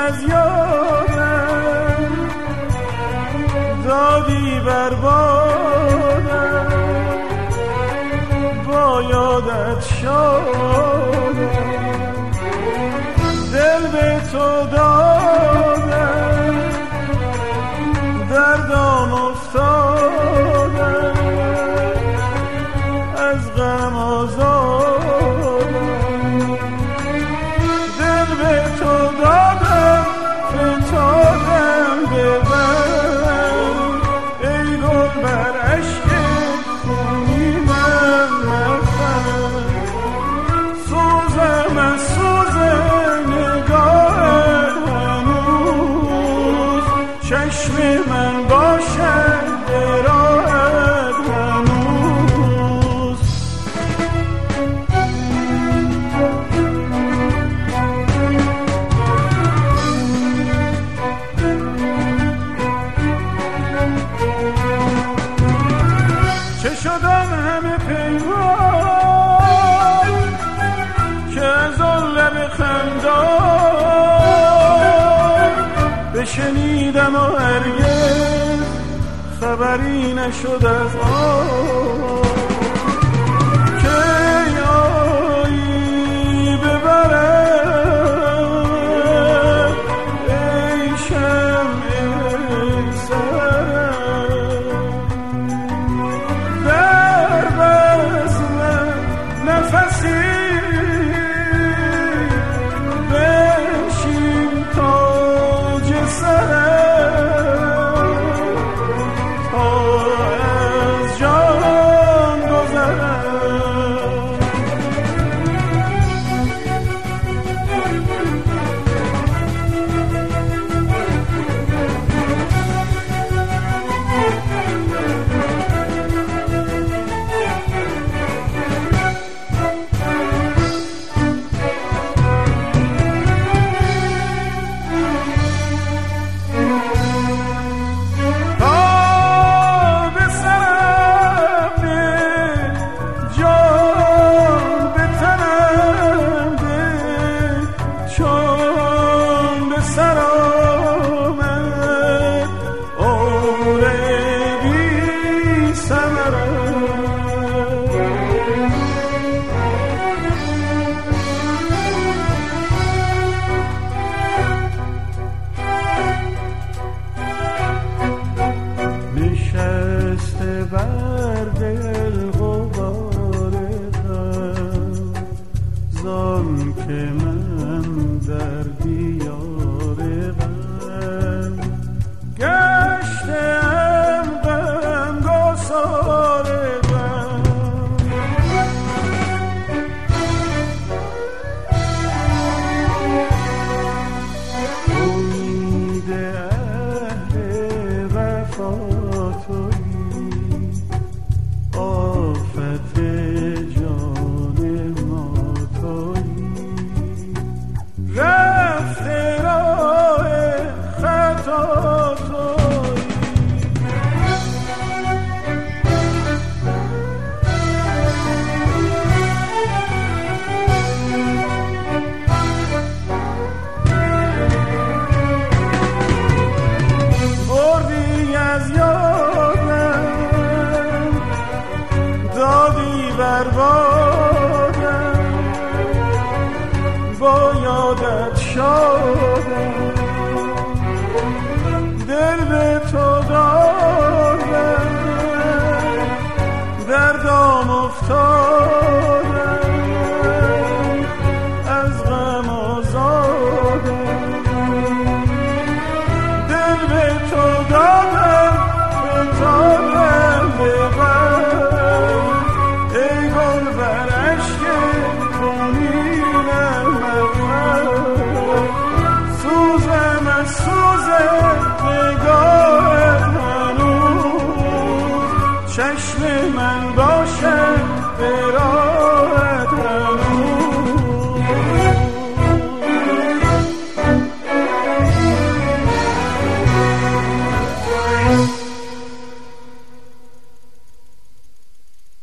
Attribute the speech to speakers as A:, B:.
A: از یادم دادی بر بادم با یادت شادم دل به تو دادم در دام افتادم از غم آزادم دل به تو دادم فتادم به بر ای گل بر عشق خونی من مخم سوزم از سوز نگاه هنوز چشم من باشد براحت هنوز چه شدم همه پیمان که از آن لب خندان بشنیدم و هرگز خبری نشد از آن که آیی ببرم ای شمع سرم در بزم نفسی بشین تاج سرم تا از جان گذرم نشسته بر دل غبار غم زان که من در دیار غم گشتم غمگسار غم امید اهل وفا آفت جان ما تویی رفته راه خطا تویی بردی از یادم دادی بر بادم با یادت شادم دل به تو دادم در دام افتادم از غم آزادم دل به تو دادم فتادم به بر ای گل بر عشق خونینم مخم سوزم از سوز نگاه هنوز چشم من باشد برای